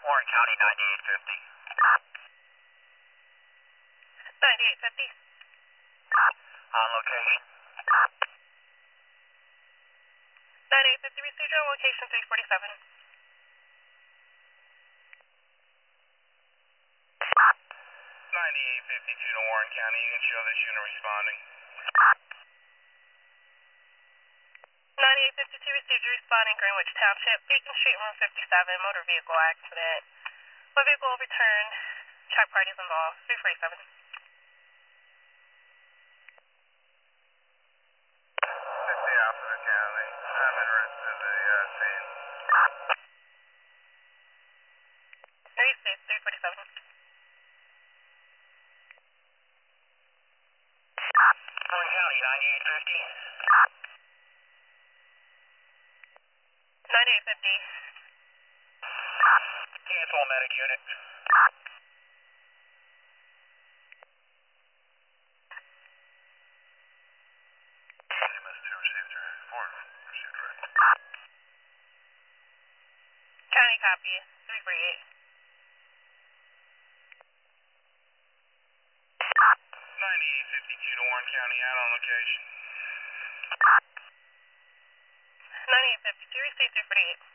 Warren County 9850. 9850. On location. 9850 received on location 347. 9852 to Warren County. You can show this unit responding. 9852 received responding Greenwich Township, Beacon Street, room 57, motor vehicle accident. One vehicle overturned. Check parties involved. 347. Officer County. I'm in rest to the scene. Received 347. Warren County 9850. 9850. Cancel medic unit. MS2 received your report. Received right. County copy. 348. 9852 to Warren County. Out on location. 9852 received 348.